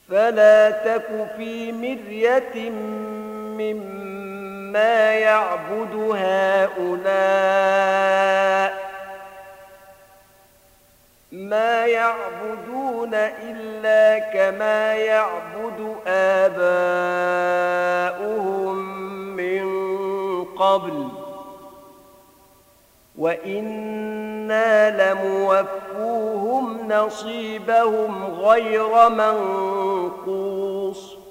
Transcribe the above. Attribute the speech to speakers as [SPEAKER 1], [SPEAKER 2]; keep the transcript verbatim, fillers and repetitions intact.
[SPEAKER 1] فلا تك في مرية مما يعبد هؤلاء ما يعبدون إلا كما يعبد آباؤهم من قبل وإنا لموفوهم نصيبهم غير منقوص